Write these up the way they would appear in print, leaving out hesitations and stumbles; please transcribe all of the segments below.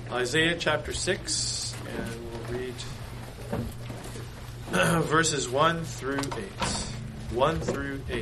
Isaiah chapter 6, and we'll read verses 1 through 8. 1 through 8.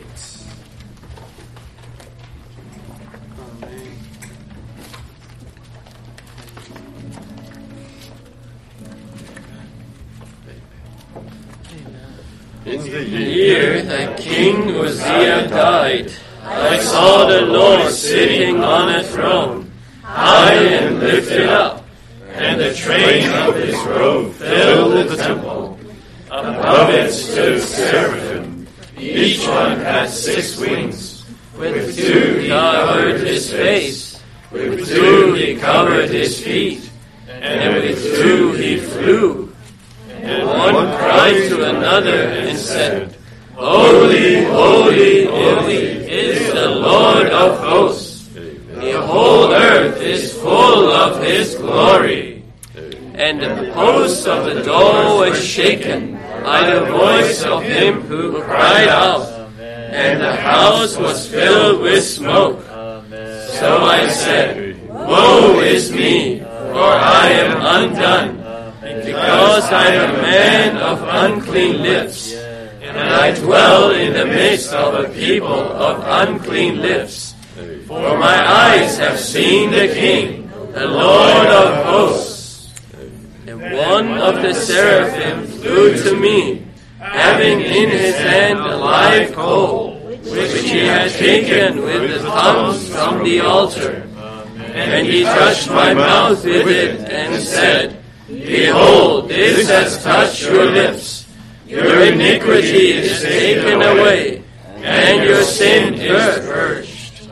In the year that King Uzziah died, I saw the Lord sitting on a throne, high and lifted up, and the train of his robe filled the temple. Above it stood seraphim. Each one had 6 wings. With 2 he covered his face, with 2 he covered his feet, and with 2 he flew. And one cried to another and said, Holy, holy, holy is the Lord of hosts. The whole earth is full of his glory. And the post of the door was shaken by the voice of him who cried out, and the house was filled with smoke. So I said, Woe is me, for I am undone, because I am a man of unclean lips, and I dwell in the midst of a people of unclean lips. For my eyes have seen the King, the Lord of hosts. And one of the seraphim flew to me, having in his hand a live coal, which he had taken with the tongues from the altar. And he touched my mouth with it and said, Behold, this has touched your lips. Your iniquity is taken away, and your sin is purged.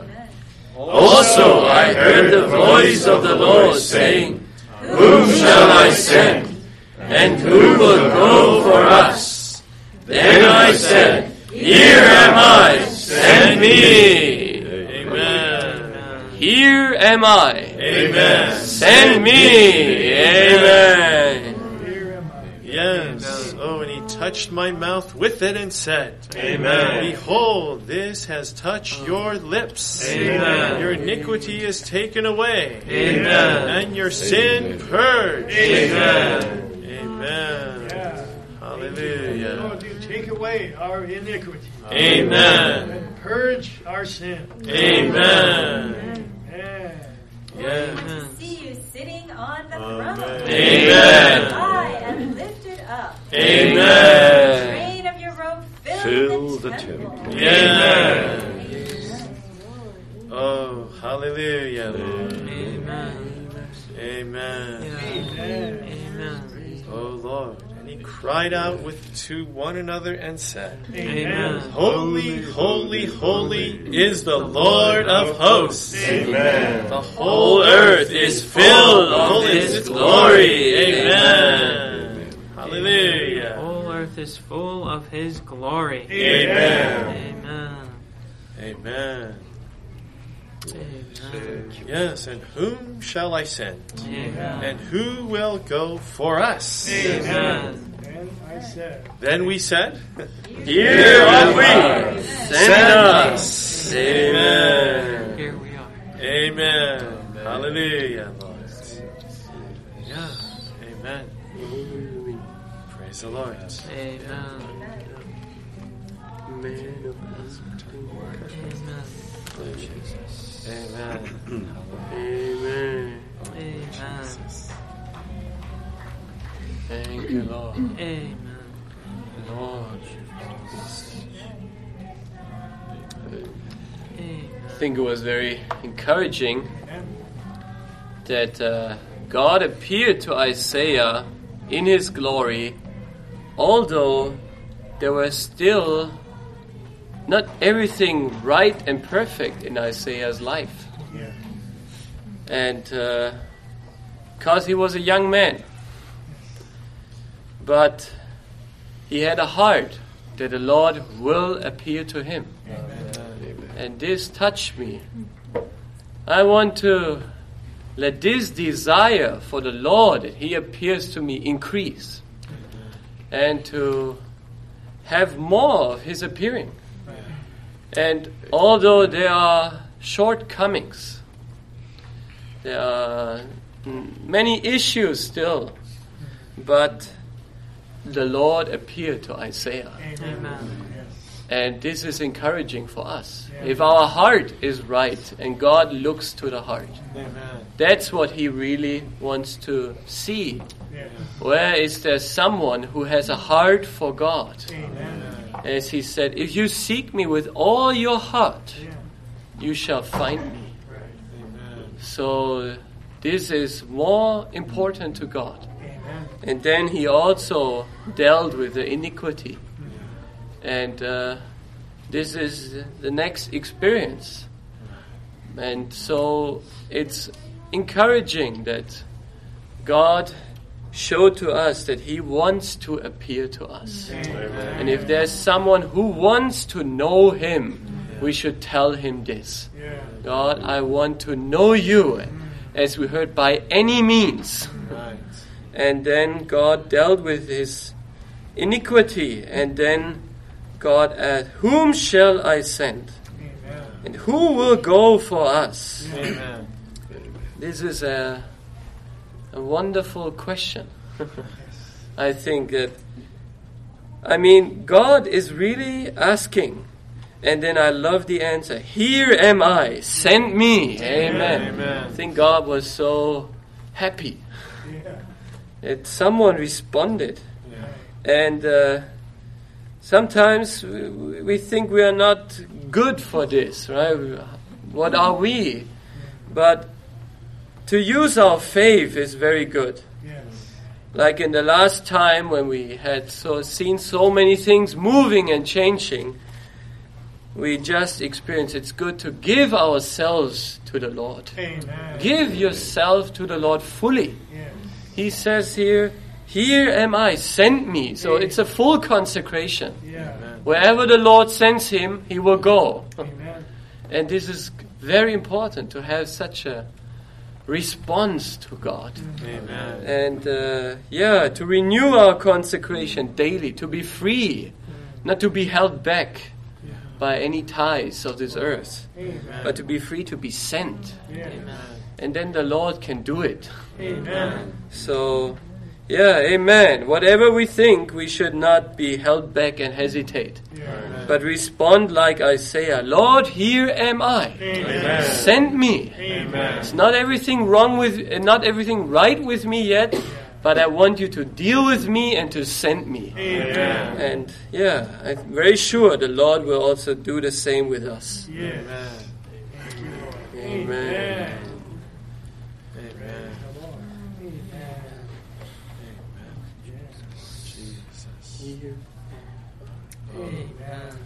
Also I heard the voice of the Lord saying, Whom shall I send? And who will go for us? Then I said, Here am I, send me. Amen. Here am I. Amen. Send me. Amen. Yes. Oh, and he touched my mouth with it and said, Amen. Behold, this has touched your lips. Amen. Your iniquity is taken away. Amen. And your sin purged. Amen. Amen. Yeah. Hallelujah. Lord, you take away our iniquity. Amen. And purge our sin. Amen. Amen. Yes. To see you sitting on the throne. Amen. High and lifted up. Amen. The train of your robe filled the temple. Amen. Oh, hallelujah, Lord. Amen. Amen. Amen. Oh, Lord. And he cried out to one another and said, Amen. Holy, holy, holy is the Lord of hosts. Amen. The whole earth is filled of his glory. Amen. Hallelujah. All earth is full of his glory. Amen. Amen. Amen. Amen. Yes, and whom shall I send? Amen. And who will go for us? Amen. And I said, Then we said, Here are we. we. Send us. Amen. Here we are. Amen. Hallelujah, Lord. Yeah. Amen. Praise the Lord. Amen. Amen. Amen. Amen. Thank you, Lord. Amen. Lord. I think it was very encouraging that God appeared to Isaiah in his glory, although there was still not everything right and perfect in Isaiah's life. Yeah. And because he was a young man. But he had a heart that the Lord will appear to him. And this touched me. I want to let this desire for the Lord that he appears to me increase. And to have more of his appearing. And although there are shortcomings, there are many issues still. But the Lord appeared to Isaiah. Amen. And this is encouraging for us. If our heart is right and God looks to the heart, that's what He really wants to see. Where is there someone who has a heart for God? As He said, if you seek me with all your heart, you shall find me. So this is more important to God. And then He also dealt with the iniquity. And this is the next experience. And so it's encouraging that God showed to us that He wants to appear to us. Amen. And if there's someone who wants to know Him, we should tell him this. God, I want to know you, as we heard, by any means. Right. And then God dealt with his iniquity, and then God asked, whom shall I send? Amen. And who will go for us? Amen. This is a wonderful question. I think that, God is really asking. And then I love the answer. Here am I, send me. Amen. Amen. I think God was so happy that someone responded. And sometimes we think we are not good for this, right? What are we? But to use our faith is very good. Like in the last time when we had seen so many things moving and changing, we just experienced it's good to give ourselves to the Lord. Amen. Give yourself to the Lord fully. Yes. He says here am I, send me. So it's a full consecration. Yeah. Wherever the Lord sends him, he will go. Amen. And this is very important to have such a response to God. Amen. And to renew our consecration daily, to be free, not to be held back by any ties of this earth, but to be free to be sent. Amen. And then the Lord can do it. Amen. So, amen. Whatever we think, we should not be held back and hesitate, but respond like Isaiah, Lord, here am I. Amen. Send me. Amen. It's not everything not everything right with me yet, but I want you to deal with me and to send me. Amen. And I'm very sure the Lord will also do the same with us. Yes. Amen. Thank you, Lord. Amen. Amen. Jesus. Amen.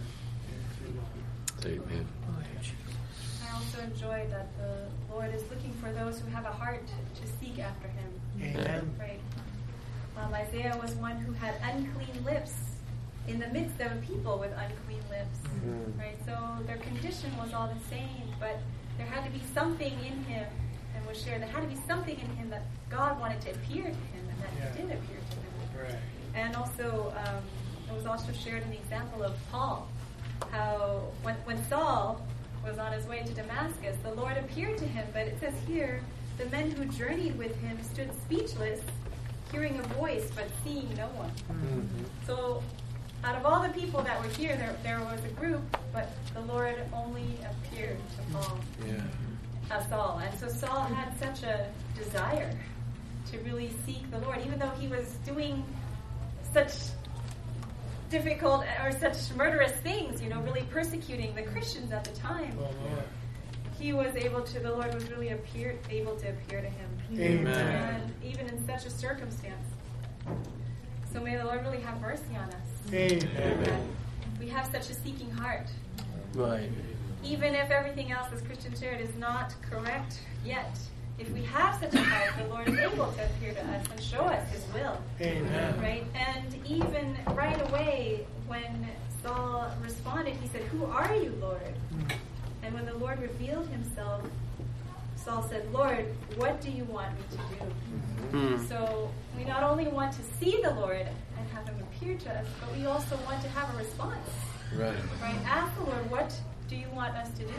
Amen. I also enjoy that the Lord is looking for those who have a heart to seek after Him. Amen. Right. Isaiah was one who had unclean lips in the midst of a people with unclean lips. Right. So their condition was all the same, but there had to be something in him, and was shared. There had to be something in him that God wanted to appear to him, and that He did appear to him. Right. And also, it was also shared in the example of Paul, how when Saul was on his way to Damascus, the Lord appeared to him, but it says here, the men who journeyed with him stood speechless, hearing a voice, but seeing no one. So, out of all the people that were here, there was a group, but the Lord only appeared to Paul, Saul. And so Saul had such a desire to really seek the Lord, even though he was doing such difficult or such murderous things, really persecuting the Christians at the time. He was the Lord was really able to appear to him. Amen. And even in such a circumstance. So may the Lord really have mercy on us. Amen. That we have such a seeking heart. Right. Even if everything else, as Christian shared, is not correct yet, if we have such a heart, the Lord is able to appear to us and show us His will. Amen. Right? And even right away, when Saul responded, he said, "Who are you, Lord?" And when the Lord revealed Himself, Saul said, "Lord, what do you want me to do?" So we not only want to see the Lord and have Him appear to us, but we also want to have a response. Right. Right? Ask the Lord, what do you want us to do?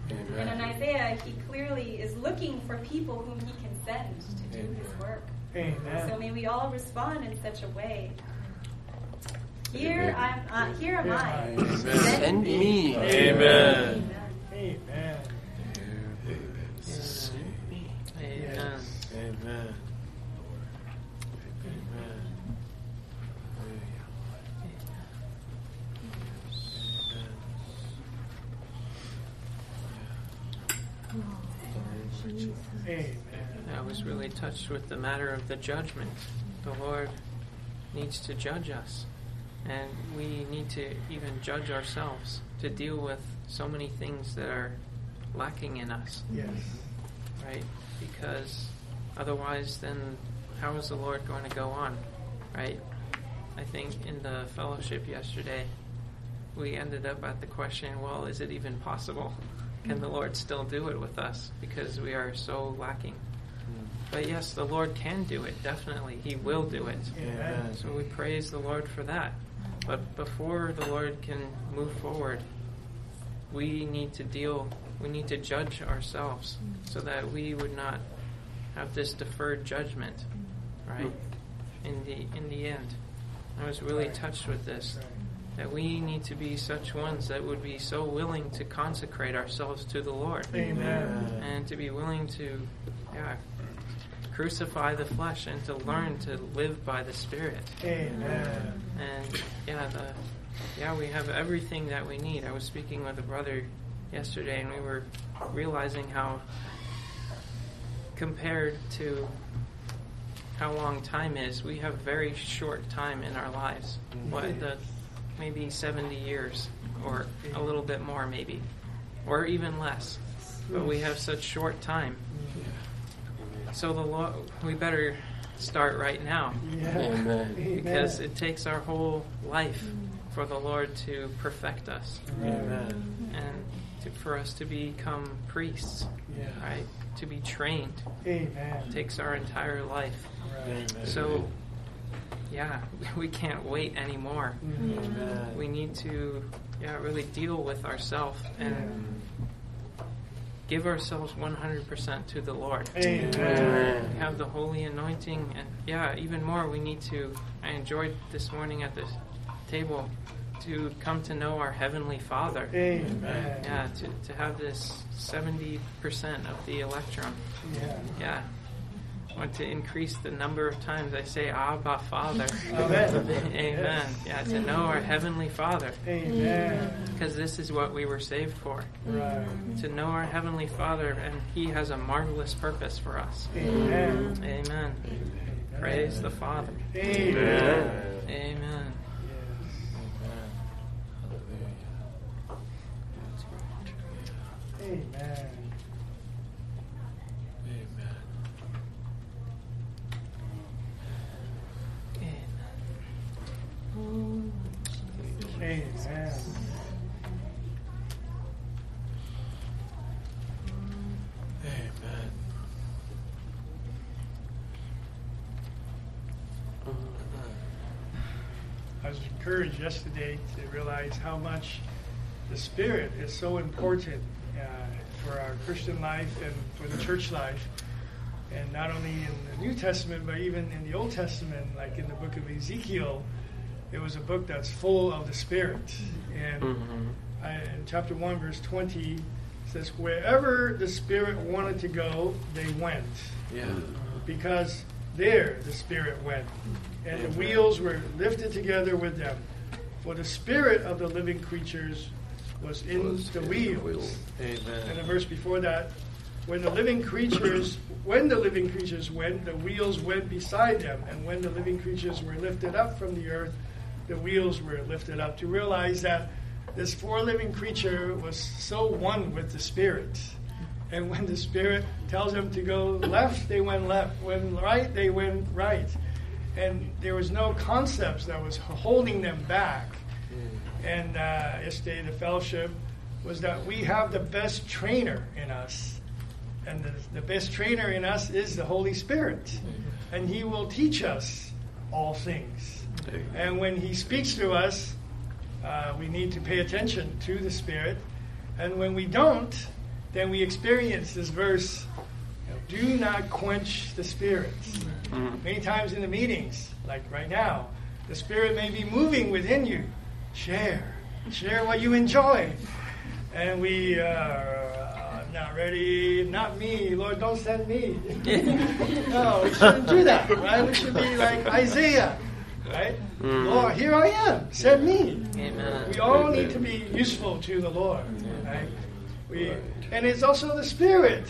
And in Isaiah, he clearly is looking for people whom he can send to do his work. Amen. So may we all respond in such a way. Here am I. Amen. Send me. Amen. Amen. Amen. Amen. Amen. Amen. I was really touched with the matter of the judgment. The Lord needs to judge us. And we need to even judge ourselves to deal with so many things that are lacking in us, Yes. right? Because otherwise, then how is the Lord going to go on, right? I think in the fellowship yesterday, we ended up at the question, well, is it even possible? Can the Lord still do it with us? Because we are so lacking. But yes, the Lord can do it, definitely. He will do it. Amen. So we praise the Lord for that. But before the Lord can move forward, we need to judge ourselves so that we would not have this deferred judgment, right? In the end. I was really touched with this, that we need to be such ones that would be so willing to consecrate ourselves to the Lord. Amen. And to be willing to crucify the flesh and to learn to live by the Spirit. Amen. And we have everything that we need. I was speaking with a brother yesterday, and we were realizing how, compared to how long time is, we have very short time in our lives. Maybe 70 years, or a little bit more maybe, or even less. But we have such short time. So we better start right now, Yeah. Amen. Because it takes our whole life for the Lord to perfect us, Amen. and for us to become priests, Yeah. right? To be trained. Amen. It takes our entire life. Right. So, we can't wait anymore. Amen. We need to, really deal with ourselves and give ourselves 100% to the Lord. Amen. We have the holy anointing, and even more, we need to. I enjoyed this morning at the table to come to know our Heavenly Father. Amen. To have this 70% of the electron. Yeah. I want to increase the number of times I say Abba Father. Amen. Amen. To know our Heavenly Father. Amen. Because this is what we were saved for. Right. To know our Heavenly Father, and He has a marvelous purpose for us. Amen. Amen. Praise the Father. Amen. Amen. Amen. Amen. Amen. I was encouraged yesterday to realize how much the Spirit is so important for our Christian life and for the church life. And not only in the New Testament, but even in the Old Testament, like in the book of Ezekiel, it was a book that's full of the Spirit. And in chapter 1, verse 20, it says, wherever the Spirit wanted to go, they went. Yeah. Because there the Spirit went. And the wheels were lifted together with them. For the Spirit of the living creatures was in the wheels. And the Amen. verse before that, when the living creatures went, the wheels went beside them. And when the living creatures were lifted up from the earth, the wheels were lifted up. To realize that this four living creature was so one with the Spirit. And when the Spirit tells them to go left, they went left. When right, they went right. And there was no concepts that was holding them back. And yesterday the fellowship was that we have the best trainer in us. And the best trainer in us is the Holy Spirit. And He will teach us all things. And when He speaks to us, we need to pay attention to the Spirit. And when we don't, then we experience this verse, do not quench the Spirit. Many times in the meetings, like right now, the Spirit may be moving within you. Share what you enjoy. And we not ready, not me, Lord, don't send me. No, we shouldn't do that, right? We should be like Isaiah, right? Lord, here I am, send me. Amen. We all need to be useful to the Lord, right? And it's also the Spirit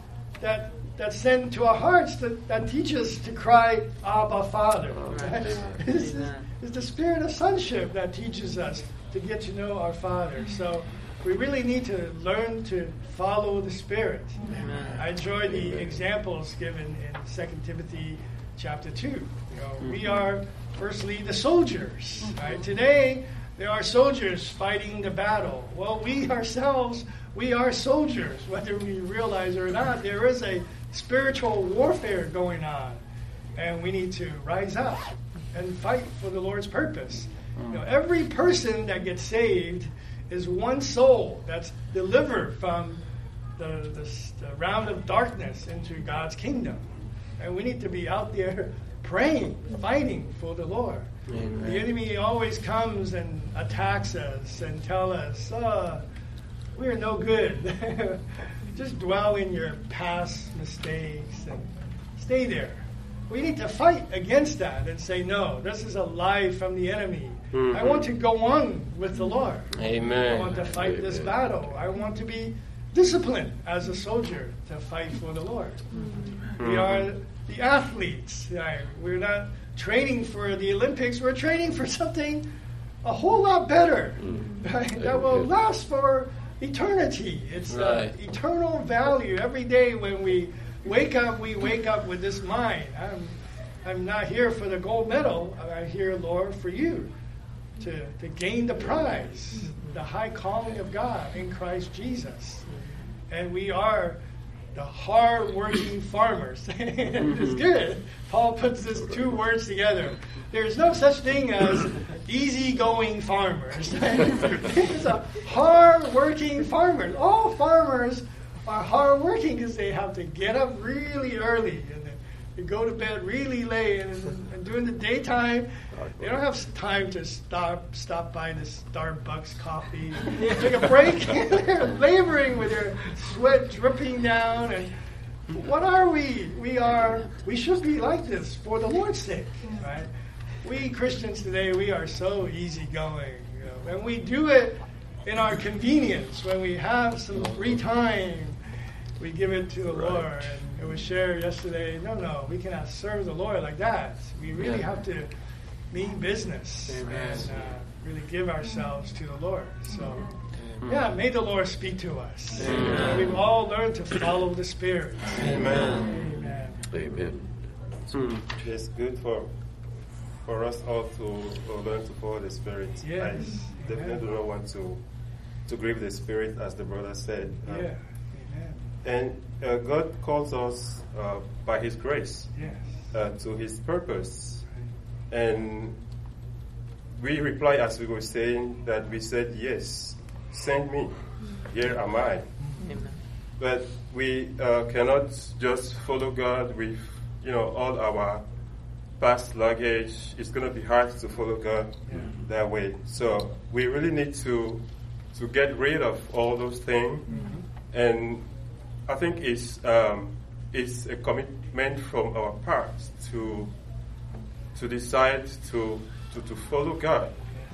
that's sent to our hearts that teaches to cry, Abba, Father. Right? It's the Spirit of sonship that teaches us to get to know our Father. So we really need to learn to follow the Spirit. Amen. I enjoy the examples given in 2 Timothy chapter 2. We are firstly the soldiers. Right? Today, there are soldiers fighting the battle. Well, we ourselves, we are soldiers. Whether we realize it or not, there is a spiritual warfare going on. And we need to rise up and fight for the Lord's purpose. Every person that gets saved is one soul that's delivered from the round of darkness into God's kingdom. And we need to be out there praying, fighting for the Lord. Amen. The enemy always comes and attacks us and tells us, we're no good. Just dwell in your past mistakes and stay there. We need to fight against that and say, no, this is a lie from the enemy. I want to go on with the Lord. Amen. I want to fight this battle. I want to be disciplined as a soldier to fight for the Lord. We are the athletes. Right? We're not training for the Olympics. We're training for something a whole lot better, right? That will last for eternity. It's eternal value. Every day when we wake up with this mind. I'm not here for the gold medal. I'm here, Lord, for you. To gain the prize, the high calling of God in Christ Jesus. And we are the hard-working farmers. It's good. Paul puts these two words together. There's no such thing as easygoing farmers. It's a hard-working farmers. All farmers are hard-working because they have to get up really early and then they go to bed really late. And during the daytime, they don't have time to stop by the Starbucks coffee, take a break. They're laboring with their sweat dripping down. And what are we? We should be like this for the Lord's sake, right? We Christians today, we are so easygoing, and we do it in our convenience. When we have some free time, we give it to the Lord. And it was shared yesterday. No, we cannot serve the Lord like that. We really have to mean business and really give ourselves to the Lord. So, may the Lord speak to us. We've all learned to follow the Spirit. Amen. It's good for us all to learn to follow the Spirit. Yes. I definitely do not want to grieve the Spirit, as the brother said. And God calls us by His grace to His purpose. And we reply, as we were saying, that we said, yes, send me. Here am I. Amen. But we cannot just follow God with, all our past luggage. It's going to be hard to follow God that way. So we really need to get rid of all those things. And I think it's a commitment from our parts to decide to follow God.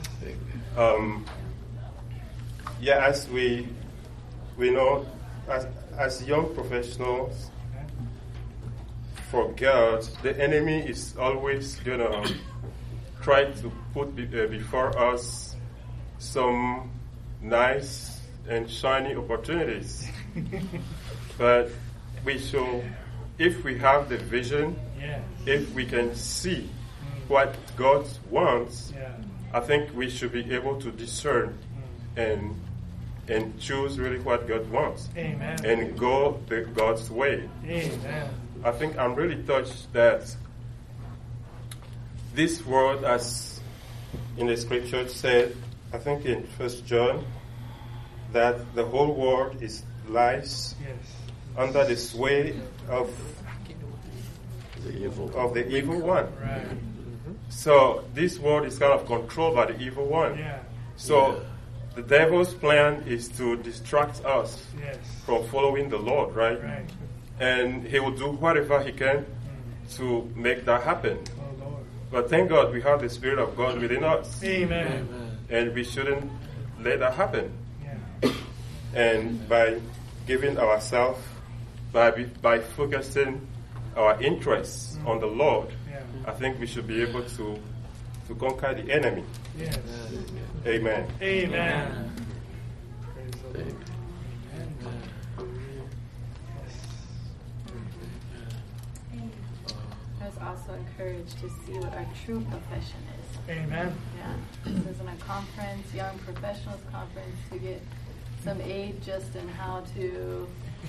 As we know, as young professionals for God, the enemy is always gonna try to put before us some nice and shiny opportunities. But we should, if we have the vision, if we can see what God wants, I think we should be able to discern and choose really what God wants. Amen. And go God's way. Amen. I think I'm really touched that this word, as in the scripture said, I think in 1 John, that the whole world is lies under the sway of the evil one. Right. So this world is kind of controlled by the evil one. Yeah. So the devil's plan is to distract us from following the Lord, right? Right. And he will do whatever he can to make that happen. Oh, Lord. But thank God we have the Spirit of God within us. Amen. And we shouldn't let that happen. Yeah. And by giving ourselves, by focusing our interests on the Lord, I think we should be able to conquer the enemy. Yes. Amen. Amen. Praise the Lord. I was also encouraged to see what our true profession is. Amen. Yeah. This is in a conference, young professionals conference, to get some aid just in how to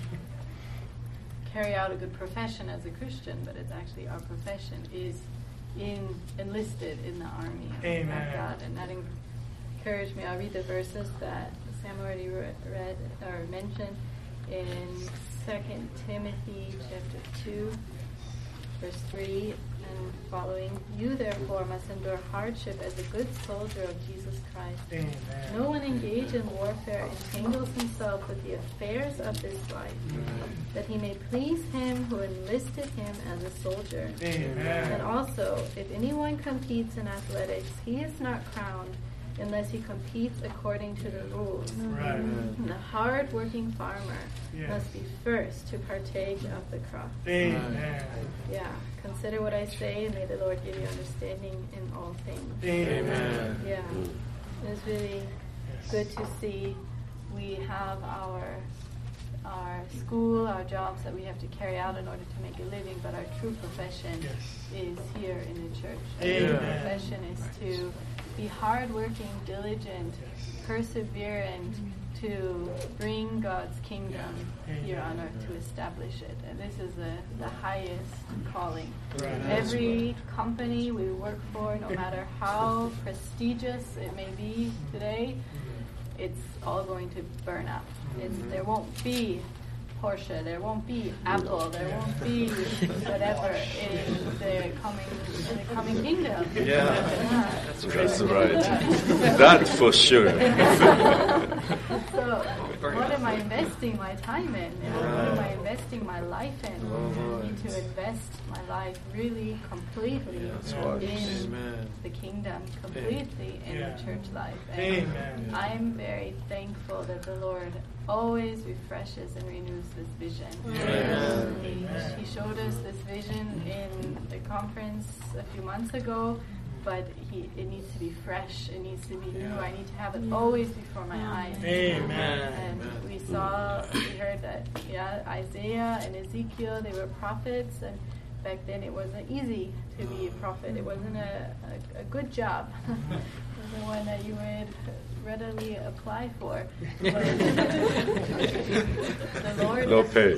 carry out a good profession as a Christian, but it's actually our profession is enlisted in the army of Amen. God, and that encouraged me. I'll read the verses that Sam already read or mentioned in 2 Timothy chapter 2, verse 3 and following. You therefore must endure hardship as a good soldier of Jesus Christ. Amen. No one engaged in warfare entangles himself with the affairs of this life, that he may please him who enlisted him as a soldier. Amen. And also, if anyone competes in athletics, he is not crowned unless he competes according to the rules. Right. And the hard-working farmer Yes. must be first to partake of the crop. Amen. Yeah, consider what I say, and may the Lord give you understanding in all things. Amen. Yeah, it's really good to see we have our school, our jobs that we have to carry out in order to make a living, but our true profession is here in the church. Our true Amen. profession is to be hardworking, diligent, perseverant, to bring God's kingdom here on earth, to establish it. And this is the highest calling. Right. Every company we work for, no matter how prestigious it may be today, it's all going to burn up. There won't be Porsche, there won't be Apple, there won't be whatever in the coming kingdom. Yeah, that's right. That's for sure. So, what am I investing my time in? What am I investing my life in? I need to invest my life really completely in the kingdom, completely in the church life. And I'm very thankful that the Lord always refreshes and renews this vision. He showed us this vision in the conference a few months ago, but it needs to be fresh. It needs to be new. I need to have it always before my eyes. Amen. And we heard that, Isaiah and Ezekiel, they were prophets, and back then it wasn't easy to be a prophet. It wasn't a good job. It wasn't one that you would readily apply for. But the Lord, No pay.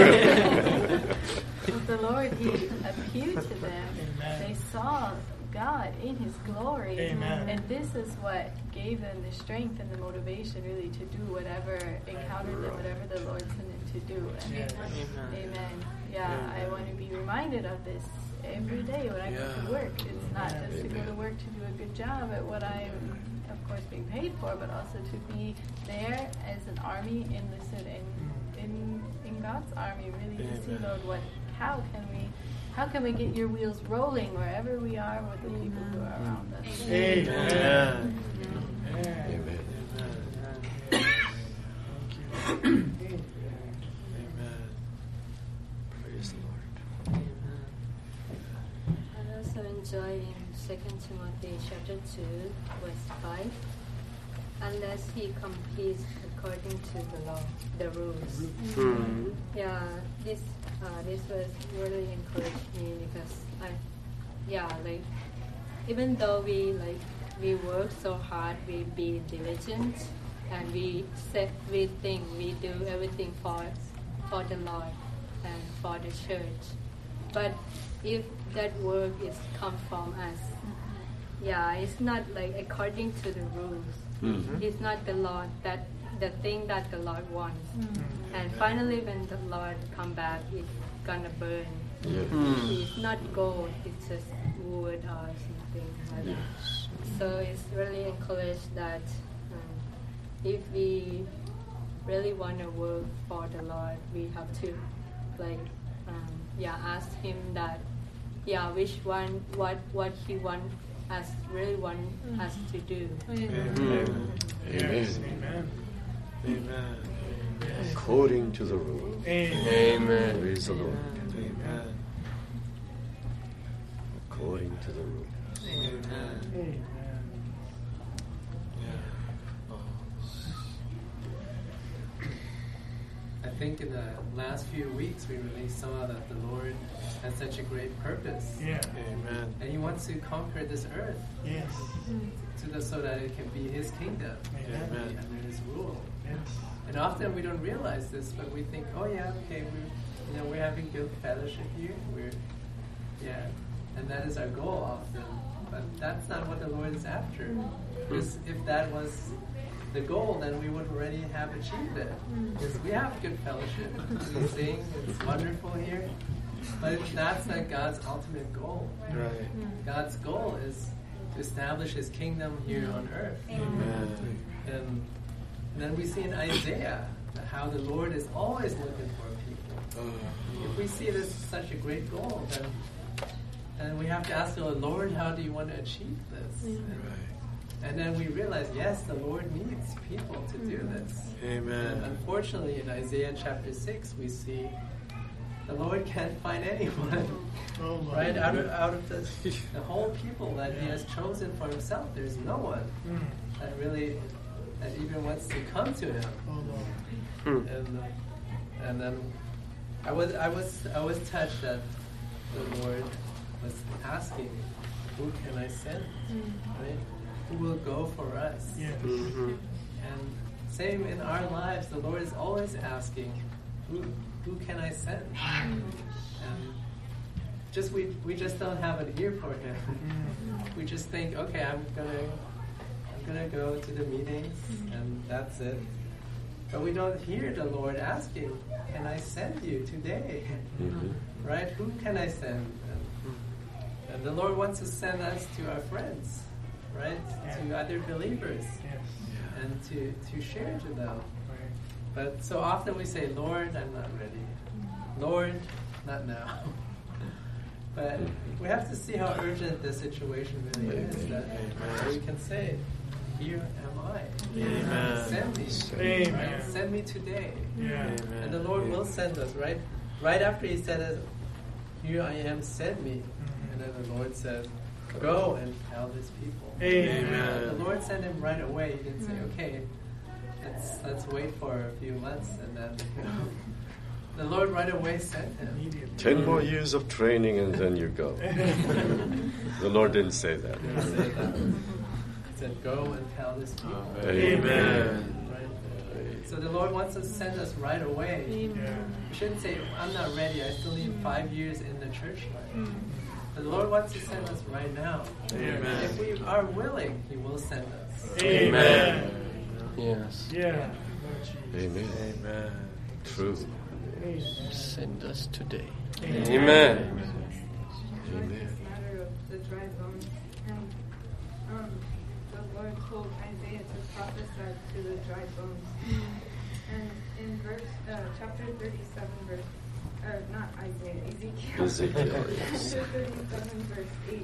but the Lord, He appeared to them. They saw God in His glory. Amen. And this is what gave them the strength and the motivation really to do whatever encountered them, whatever the Lord sent them to do. And Amen. Yeah, I want to be reminded of this every day when I go to work. It's not just to go to work to do a good job at what I'm, of course, being paid for, but also to be there as an army enlisted in God's army, really to see, Lord, how can we get your wheels rolling wherever we are with the people who are around us. Amen. Praise the Lord. I also enjoy in 2 Timothy chapter 2, verse 5. Unless he completes according to the law, the rules. Yeah, this was really encouraged me because even though we work so hard, we be diligent, and we think we do everything for the Lord and for the church. But if that work is come from us, it's not like according to the rules. It's not the Lord that the thing that the Lord wants. And finally, when the Lord come back, it's gonna burn. It's not gold; it's just wood or something like that. So it's really encouraged that if we really want to work for the Lord, we have to ask Him that which one what He wants us really want us to do. Amen. Amen. According to the rule. Amen. Praise the Lord. Amen. According to the rule. Amen. I think in the last few weeks we really saw that the Lord has such a great purpose. Yeah. Amen. And He wants to conquer this earth Yes. so that it can be His kingdom and be Amen. under His rule. Yes. And often we don't realize this, but we think, oh yeah, okay, we're having good fellowship here. And that is our goal often. But that's not what the Lord is after. Because if that was the goal, then we would already have achieved it. Because we have good fellowship. We sing, it's wonderful here. But that's not God's ultimate goal. Right. God's goal is to establish His kingdom here on earth. Amen. And then we see in Isaiah how the Lord is always looking for people. If we see this as such a great goal, then we have to ask the Lord, how do you want to achieve this? And then we realize, yes, the Lord needs people to do this. Amen. And unfortunately, in Isaiah chapter 6, we see the Lord can't find anyone. Right? Out of the whole people that He has chosen for Himself, there's no one that even wants to come to Him. And then I was touched that the Lord was asking, who can I send? Right? Who will go for us? Yes. And same in our lives, the Lord is always asking, who can I send? And we just don't have an ear for Him. We just think, okay, I'm gonna go to the meetings and that's it. But we don't hear the Lord asking, can I send you today? Right? Who can I send? And the Lord wants to send us to our friends, right? To other believers. And to share to them. But so often we say, Lord, I'm not ready. Lord, not now. But we have to see how urgent the situation really is, that we can say, here am I. Amen. Send me. Amen. Right? Send me today. Yeah. And the Lord will send us, right? Right after He said, here I am, send me. And then the Lord said, go and tell this people. Amen. The Lord sent him right away. He didn't say, okay, let's wait for a few months and then the Lord right away sent him. 10 more years of training and then you go. The Lord didn't say that. He didn't say that. He said, go and tell this people. Amen. Right? So the Lord wants to send us right away. We shouldn't say, I'm not ready, I still need 5 years in the church life. The Lord wants to send us right now. Amen. If we are willing, He will send us. Amen. Yes. Yeah. Amen. Amen. True. Send us today. Amen. Amen. This matter of the dry bones, and the Lord told Isaiah to prophesy to the dry bones. And in chapter 37, not Isaiah, Ezekiel. Yes. Chapter 37, verse 8.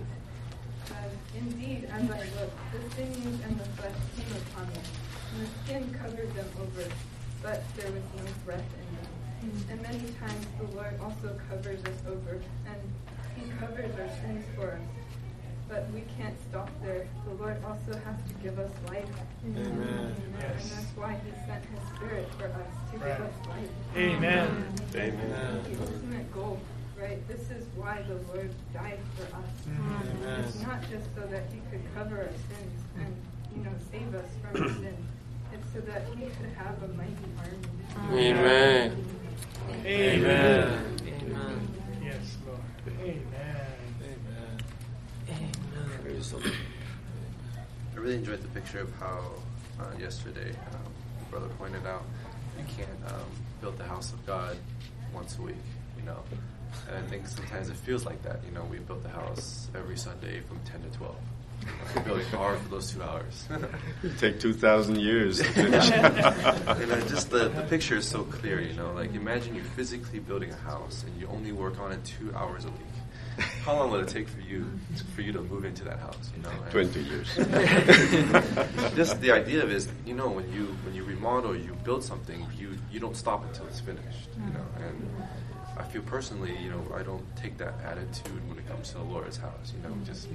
Indeed, as I looked, the sinews and the flesh came upon them, and the skin covered them over, but there was no breath in them. And many times the Lord also covers us over, and He covers our sins for us. But we can't stop there. The Lord also has to give us life. Amen. And that's why He sent His Spirit for us to give us life. Amen. Amen. The ultimate goal, right? This is why the Lord died for us. Amen. It's not just so that He could cover our sins and, save us from our sins. It's so that He could have a mighty army. Amen. Amen. Amen. Yes, Lord. Amen. Praise the Lord. I really enjoyed the picture of how yesterday brother pointed out, you can't build the house of God once a week, And I think sometimes it feels like that. We built the house every Sunday from 10 to 12. Building hard for those 2 hours. It'd take 2,000 years to finish. Just the picture is so clear, Like imagine you're physically building a house and you only work on it 2 hours a week. How long will it take for you to move into that house? 20 years. Just the idea of it is, when you remodel, you build something, you don't stop until it's finished. And I feel personally, I don't take that attitude when it comes to the Lord's house. Just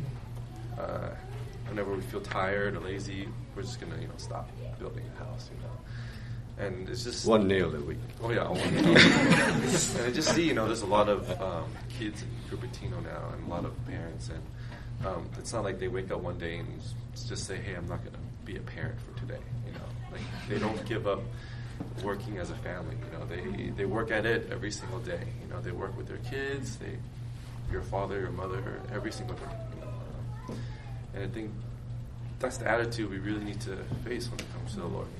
whenever we feel tired or lazy, we're just gonna stop building a house. And it's just one nail a week. Oh yeah, one nail. And I just see, there's a lot of kids in Cupertino now, and a lot of parents, and it's not like they wake up one day and just say, "Hey, I'm not gonna be a parent for today." Like they don't give up working as a family. They work at it every single day. They work with their kids. Your father, your mother, every single day. And I think that's the attitude we really need to face when it comes to the Lord.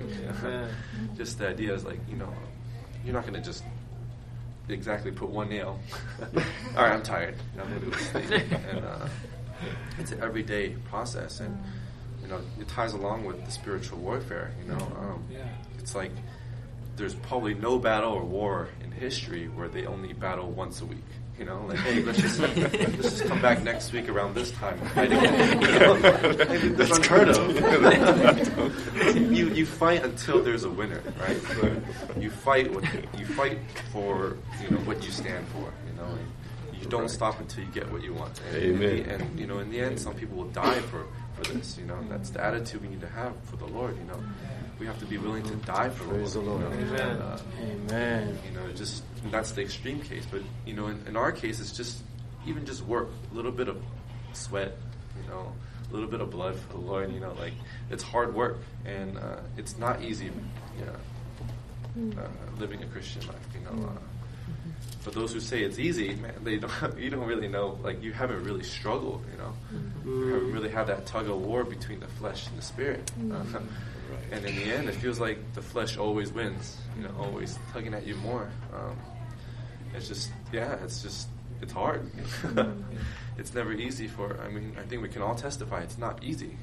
Just the idea is you're not going to just exactly put one nail. All right, I'm tired. I'm going to do this thing. And it's an everyday process, and it ties along with the spiritual warfare. It's like there's probably no battle or war in history where they only battle once a week. Like, hey, let's just come back next week around this time and fight again. That's unheard of. You fight until there's a winner, right? You fight for what you stand for. You don't stop until you get what you want. Amen. And in the end, some people will die for this. And that's the attitude we need to have for the Lord. We have to be willing to die for the Lord. Amen. Amen. That's the extreme case. But in our case, it's just work, a little bit of sweat, a little bit of blood for the Lord. Like it's hard work, and it's not easy. Living a Christian life. For those who say it's easy, man, you don't really know. Like you haven't really struggled. You haven't really had that tug of war between the flesh and the spirit. And in the end, it feels like the flesh always wins, always tugging at you more. It's hard. It's never easy I think we can all testify it's not easy.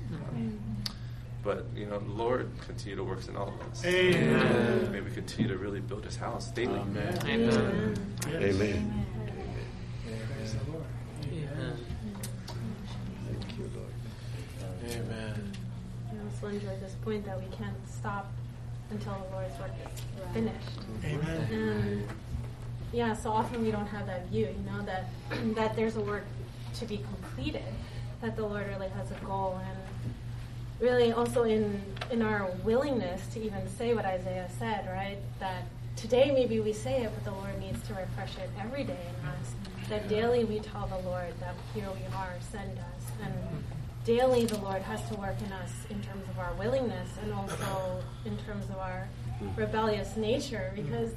But, the Lord continue to work in all of us. Amen. May we continue to really build His house daily. Amen. Amen. Amen. Praise the Lord. Amen. Thank you, Lord. Amen. I also enjoy this point that we can't stop until the Lord's work is finished. Amen. And so often we don't have that view, that there's a work to be completed, that the Lord really has a goal, and really also in our willingness to even say what Isaiah said, right? That today maybe we say it, but the Lord needs to refresh it every day in us. That daily we tell the Lord that here we are, send us. And daily the Lord has to work in us in terms of our willingness and also in terms of our rebellious nature. Because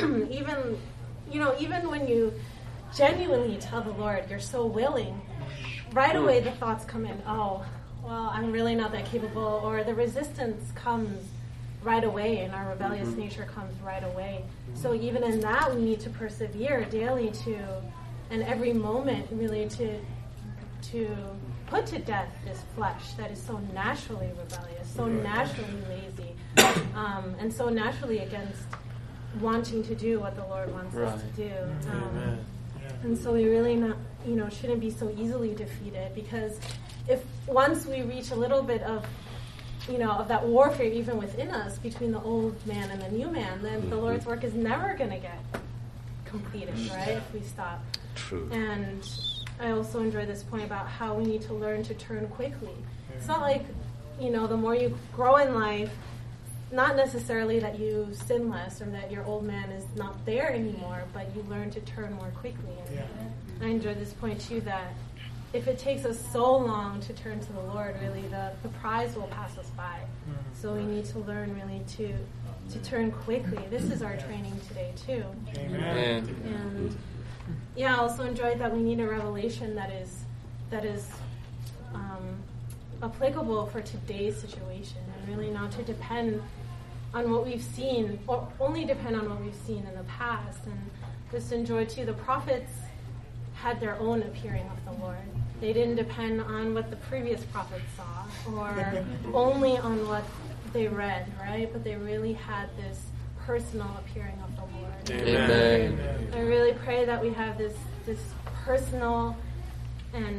even when you genuinely tell the Lord you're so willing, right away the thoughts come in, oh, well, I'm really not that capable, or the resistance comes right away, and our rebellious nature comes right away. So even in that, we need to persevere daily and every moment really to put to death this flesh that is so naturally rebellious, so naturally lazy, and so naturally against wanting to do what the Lord wants us to do. And so we really shouldn't be so easily defeated, because if once we reach a little bit of that warfare even within us between the old man and the new man, then the Lord's work is never going to get completed, right, if we stop. True. And I also enjoy this point about how we need to learn to turn quickly. It's not like, the more you grow in life, not necessarily that you sin less or that your old man is not there anymore, but you learn to turn more quickly. And I enjoy this point too, that if it takes us so long to turn to the Lord, really the prize will pass us by. So we need to learn really to turn quickly. This is our training today too. Amen. And I also enjoyed that we need a revelation that is applicable for today's situation, and really not to depend on what we've seen, or only depend on what we've seen in the past. And just enjoy too, the prophets had their own appearing of the Lord. They didn't depend on what the previous prophets saw or only on what they read, right? But they really had this personal appearing of the Lord. Amen. I really pray that we have this personal and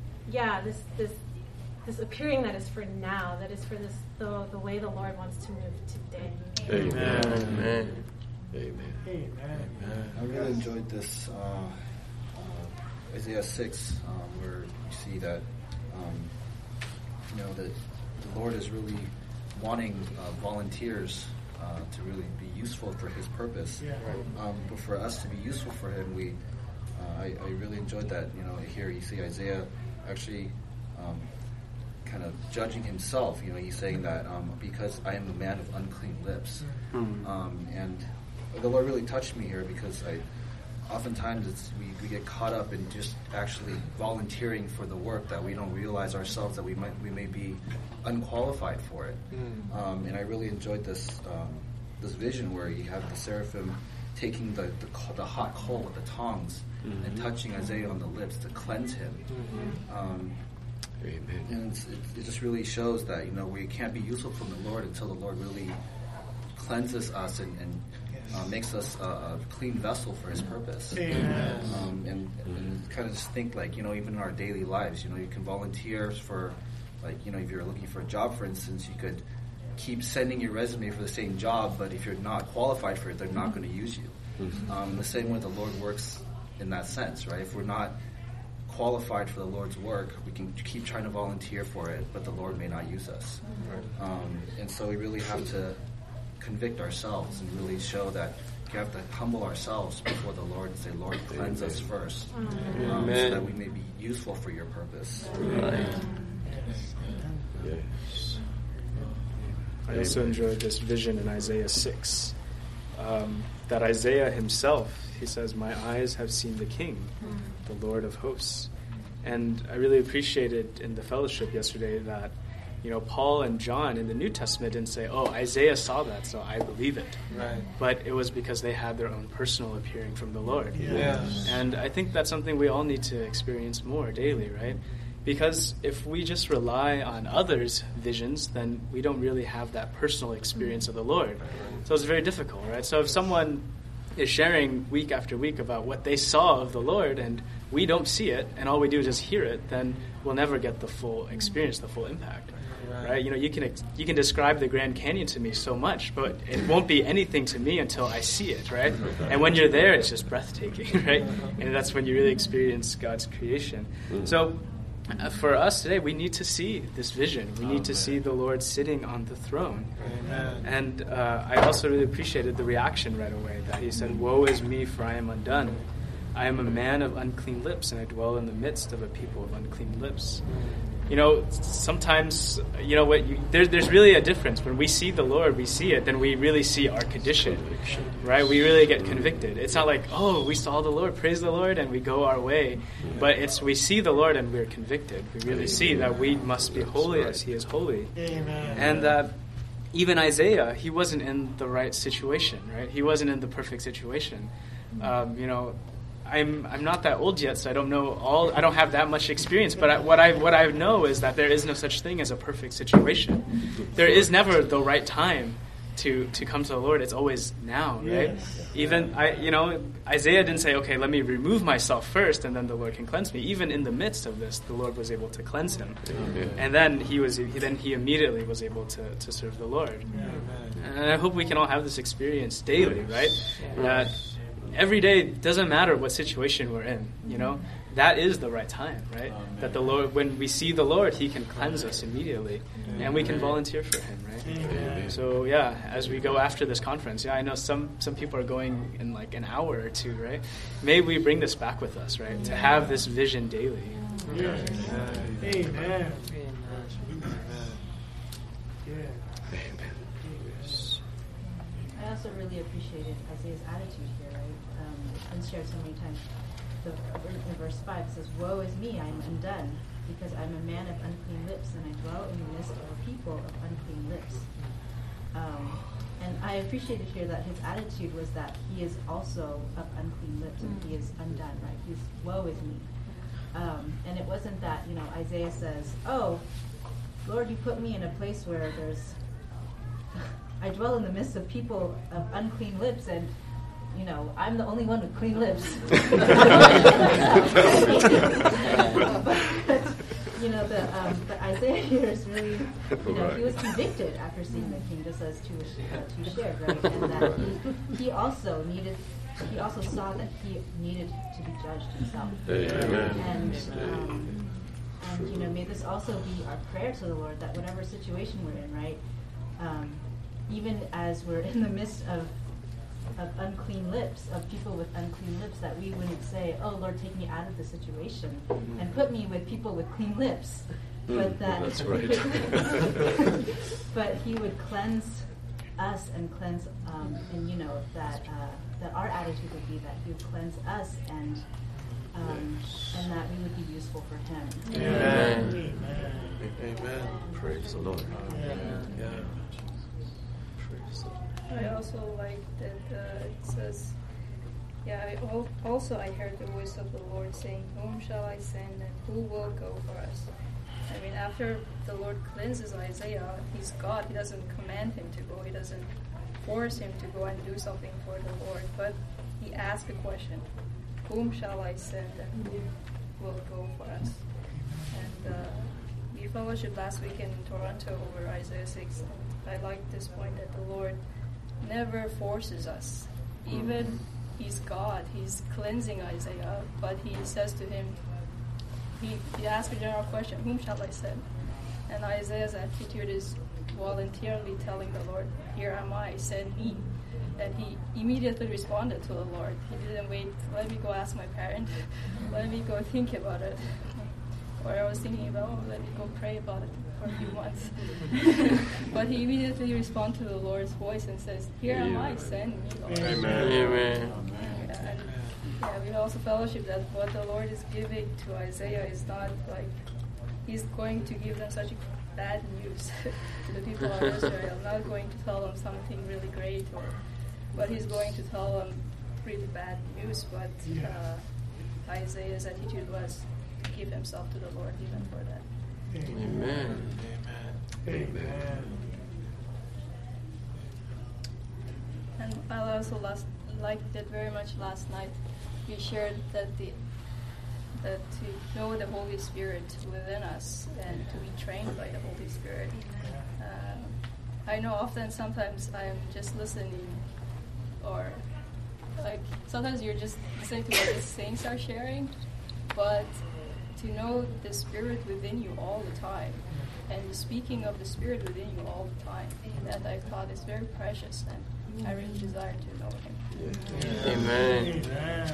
this appearing that is for now, that is for the way the Lord wants to move today. Amen. Amen. Amen. Amen. I really enjoyed this Isaiah 6, where you see that that the Lord is really wanting volunteers to really be useful for His purpose. Yeah. But for us to be useful for Him, I really enjoyed that. Here you see Isaiah actually kind of judging himself. He's saying that because I am a man of unclean lips, and the Lord really touched me here because oftentimes we get caught up in just actually volunteering for the work that we don't realize ourselves that we may be unqualified for it. And I really enjoyed this vision where you have the seraphim taking the hot coal with the tongs and touching Isaiah on the lips to cleanse him. Amen. And it just really shows that we can't be useful from the Lord until the Lord really cleanses us and makes us a clean vessel for His purpose. And kind of just think even in our daily lives, you can volunteer for, if you're looking for a job, for instance, you could keep sending your resume for the same job, but if you're not qualified for it, they're not going to use you. The same way the Lord works in that sense, right? If we're not qualified for the Lord's work, we can keep trying to volunteer for it, but the Lord may not use us. And so we really have to convict ourselves and really show that we have to humble ourselves before the Lord and say, Lord, cleanse us first, so that we may be useful for your purpose. Right. Yes. I also enjoyed this vision in Isaiah 6, that Isaiah himself, he says, my eyes have seen the King, the Lord of hosts. And I really appreciated in the fellowship yesterday that, Paul and John in the New Testament didn't say, Isaiah saw that, so I believe it. Right. But it was because they had their own personal appearing from the Lord. Yes. And I think that's something we all need to experience more daily, right? Because if we just rely on others' visions, then we don't really have that personal experience of the Lord. So it's very difficult, right? So if someone is sharing week after week about what they saw of the Lord and we don't see it and all we do is just hear it, then we'll never get the full experience, the full impact. Right? You can describe the Grand Canyon to me so much, but it won't be anything to me until I see it, right? And when you're there, it's just breathtaking, right? And that's when you really experience God's creation. So for us today, we need to see this vision. We need to see the Lord sitting on the throne. Amen. And I also really appreciated the reaction right away that he said, woe is me, for I am undone. I am a man of unclean lips, and I dwell in the midst of a people of unclean lips. Sometimes, there's really a difference. When we see the Lord, we see it, then we really see our condition, right? We really get convicted. It's not like, we saw the Lord, praise the Lord, and we go our way. But it's we see the Lord and we're convicted. We really see that we must be holy as He is holy. Amen. And that even Isaiah, he wasn't in the right situation, right? He wasn't in the perfect situation. I'm not that old yet, so I don't know I don't have that much experience, but what I know is that there is no such thing as a perfect situation. There is never the right time to come to the Lord. It's always now, right? Yes. Even Isaiah didn't say, okay, let me remove myself first and then the Lord can cleanse me. Even in the midst of this, the Lord was able to cleanse him. And then he immediately was able to serve the Lord. And I hope we can all have this experience daily, right? That every day, doesn't matter what situation we're in, that is the right time, right? That the Lord, when we see the Lord, He can cleanse us immediately, and we can volunteer for Him, right? So as we go after this conference, I know some people are going in like an hour or two, right? May we bring this back with us, right? To have this vision daily. Yes. Amen. I also really appreciated Isaiah's attitude here, right? It's been shared so many times. In verse 5 it says, woe is me, I am undone, because I am a man of unclean lips, and I dwell in the midst of a people of unclean lips. And I appreciated here that his attitude was that he is also of unclean lips and he is undone, right? He's, woe is me. And it wasn't that, Isaiah says, oh, Lord, you put me in a place where I dwell in the midst of people of unclean lips, and I'm the only one with clean lips. But Isaiah here is really, he was convicted after seeing the king, just as Tu shared, right? And that he also saw that he needed to be judged himself. Amen. And may this also be our prayer to the Lord, that whatever situation we're in, right, even as we're in the midst of unclean lips, of people with unclean lips, that we wouldn't say, oh Lord, take me out of the situation and put me with people with clean lips. But that that's right. but he would cleanse us and cleanse that our attitude would be that he would cleanse us and that we would be useful for him. Amen. Amen. Praise the Lord. Yeah. I also like that it says, I heard the voice of the Lord saying, whom shall I send and who will go for us? I mean, after the Lord cleanses Isaiah, he's God. He doesn't command him to go. He doesn't force him to go and do something for the Lord. But he asked a question, whom shall I send and who will go for us? And we fellowshiped last week in Toronto over Isaiah 6. I like this point that the Lord never forces us. Even he's God, he's cleansing Isaiah, but he says to him, he asks a general question, whom shall I send? And Isaiah's attitude is voluntarily telling the Lord, here am I, send me. And he immediately responded to the Lord. He didn't wait, let me go ask my parent, let me go think about it. Or I was thinking about, let me go pray about it for a few months. But he immediately responds to the Lord's voice and says, here am I, send me, Lord. Amen. Amen. And we also fellowship that what the Lord is giving to Isaiah is not like he's going to give them such bad news to the people of Israel, not going to tell them something really great, but he's going to tell them really bad news. But Isaiah's attitude was to give himself to the Lord even for that. Amen. Amen. And I also liked it very much last night. We shared that to know the Holy Spirit within us and to be trained by the Holy Spirit. I know often sometimes I'm just listening, or like sometimes you're just listening to what the saints are sharing, but to know the Spirit within you all the time and speaking of the Spirit within you all the time, that I thought is very precious, and I really desire to know Him. Yeah. Amen. Amen.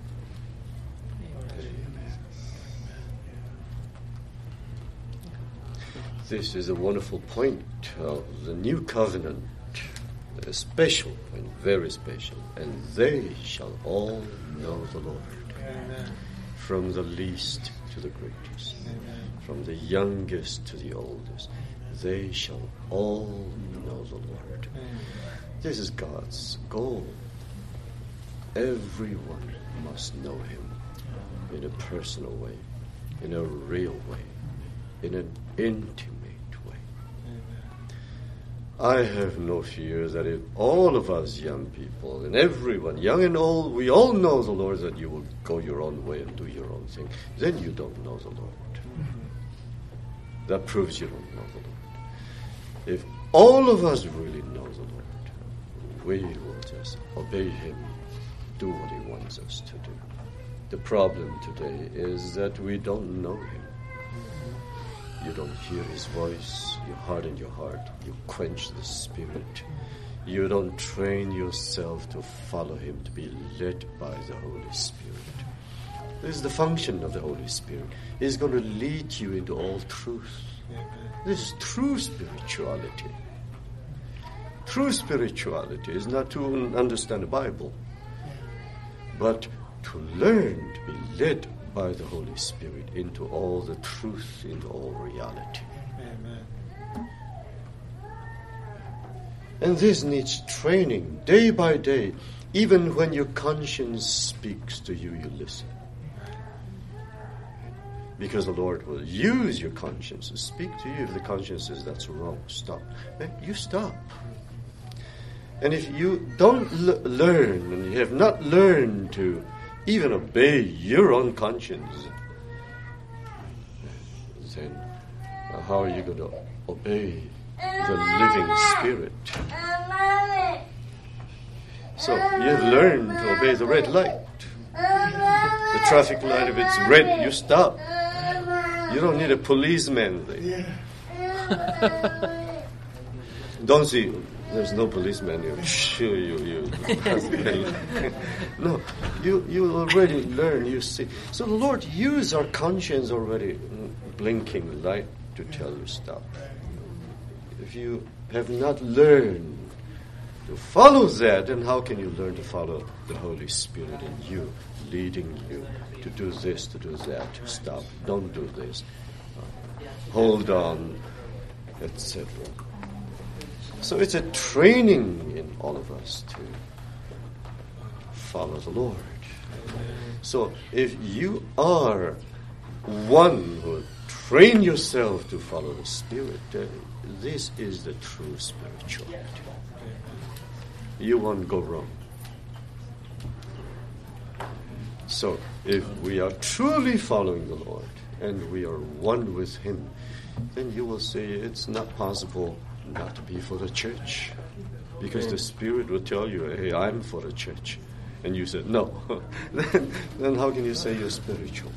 This is a wonderful point of the new covenant, a special point, very special. And they shall all know the Lord, Amen. From the least to the greatest, Amen. From the youngest to the oldest. They shall all know the Lord. Amen. This is God's goal. Everyone must know Him in a personal way, in a real way, in an intimate way. I have no fear that if all of us young people, and everyone, young and old, we all know the Lord, that you will go your own way and do your own thing, then you don't know the Lord. That proves you don't know the Lord. If all of us really know the Lord, we will just obey Him, do what He wants us to do. The problem today is that we don't know Him. You don't hear His voice, you harden your heart, you quench the Spirit. You don't train yourself to follow Him, to be led by the Holy Spirit. This is the function of the Holy Spirit. He's going to lead you into all truth. This is true spirituality. True spirituality is not to understand the Bible, but to learn to be led by the Holy Spirit into all the truth, into all reality. Amen. And this needs training day by day. Even when your conscience speaks to you, you listen. Because the Lord will use your conscience to speak to you. If the conscience says that's wrong, stop. You stop. And if you don't learn, and you have not learned to even obey your own conscience, then how are you going to obey the living Spirit? So you have learned to obey the red light. The traffic light, if it's red, you stop. You don't need a policeman there. Don't see, there's no policeman here. Sure, you pass the No, you already learn, you see. So the Lord used our conscience already, blinking light to tell you stop. If you have not learned to follow that, then how can you learn to follow the Holy Spirit in you, leading you to do this, to do that, to stop, don't do this, hold on, etc. So it's a training in all of us to follow the Lord. So if you are one who train yourself to follow the Spirit, this is the true spirituality. You won't go wrong. So if we are truly following the Lord and we are one with Him, then you will say it's not possible not to be for the church. Because the Spirit will tell you, hey, I'm for the church. And you said, no. then how can you say you're spiritual?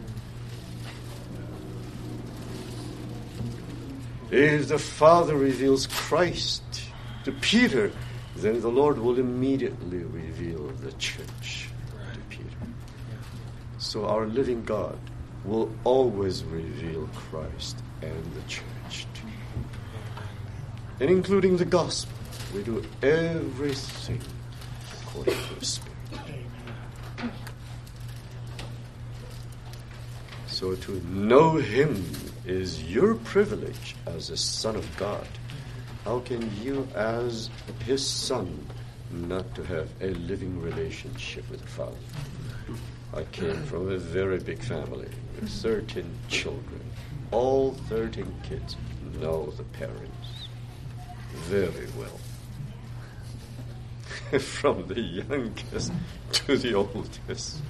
If the Father reveals Christ to Peter, then the Lord will immediately reveal the church to Peter. So our living God will always reveal Christ and the church to you. And including the gospel, we do everything according to the Spirit. So to know Him is your privilege as a son of God. How can you, as His son, not to have a living relationship with the Father? I came from a very big family with 13 children. All 13 kids know the parents very well. From the youngest to the oldest.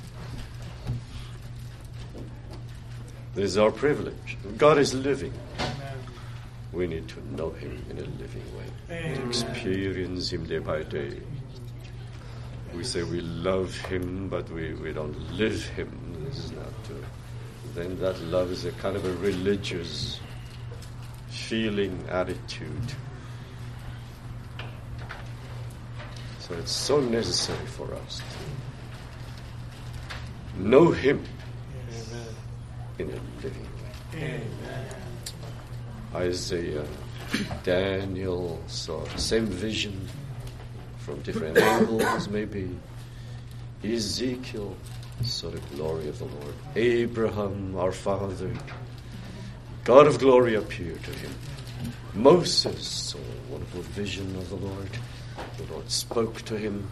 This is our privilege. God is living. We need to know Him in a living way, to experience Him day by day. We say we love Him, but we don't live Him. This is not true. Then that love is a kind of a religious feeling, attitude. So it's so necessary for us to know Him in a living way. Amen. Isaiah, Daniel saw the same vision from different angles, maybe. Ezekiel saw the glory of the Lord. Abraham, our father, God of glory appeared to him. Moses saw a wonderful vision of the Lord. The Lord spoke to him.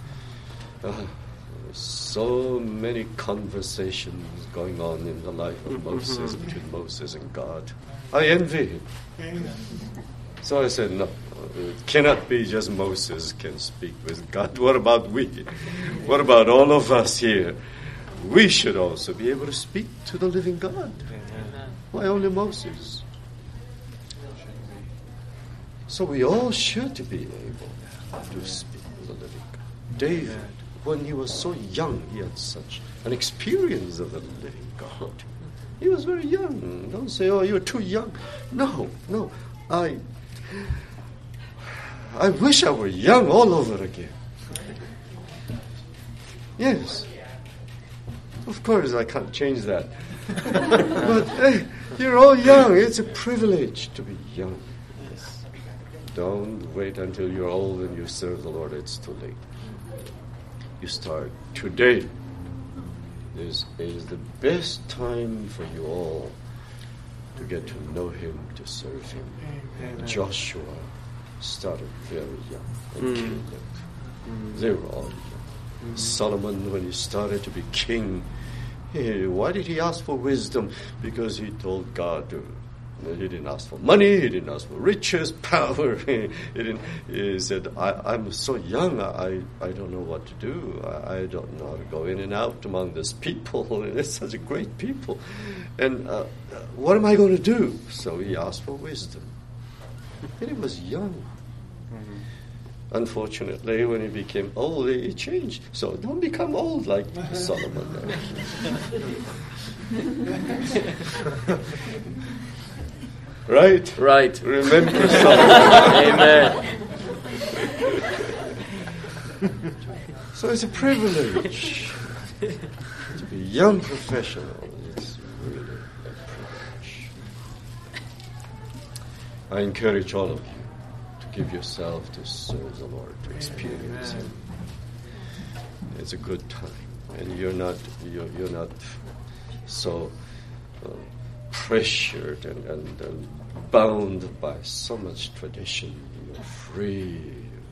So many conversations going on in the life of Moses, between Moses and God. I envy him. Amen. So I said, no, it cannot be just Moses can speak with God. What about we? What about all of us here? We should also be able to speak to the living God. Why only Moses? So we all should be able to speak with the living God. David, when he was so young, he had such an experience of the living God. He was very young. Don't say, oh, you're too young. No. I wish I were young all over again. Yes. Of course, I can't change that. But hey, you're all young. It's a privilege to be young. Don't wait until you're old and you serve the Lord. It's too late. You start today. This is the best time for you all to get to know Him, to serve Him. Amen. Joshua started very young and killed them. They were all young. Solomon, when he started to be king, why did he ask for wisdom? Because he told God he didn't ask for money, he didn't ask for riches, power. He said, I'm so young, I don't know what to do. I don't know how to go in and out among these people. It's such a great people. And what am I going to do? So he asked for wisdom. And he was young. Unfortunately, when he became old, he changed. So don't become old like Solomon. Right? Right. Remember Solomon. Amen. So it's a privilege to be a young professional. It's really a privilege. I encourage all of you to give yourself to serve the Lord, to experience Him. It's a good time, and you're not so pressured and bound by so much tradition. You're free.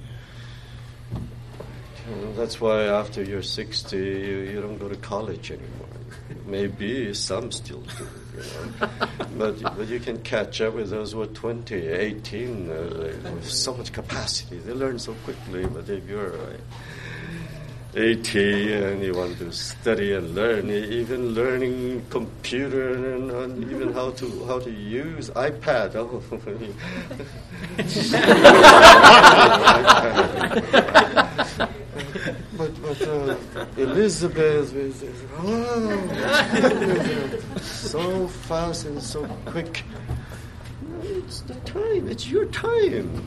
That's why after you're 60, you don't go to college anymore. Maybe some still do, but you can catch up with those who are 20, 18, with so much capacity. They learn so quickly, but if you're 80 and you want to study and learn, even learning computer and even how to use iPad. But Elizabeth is so fast and so quick. It's the time. It's your time.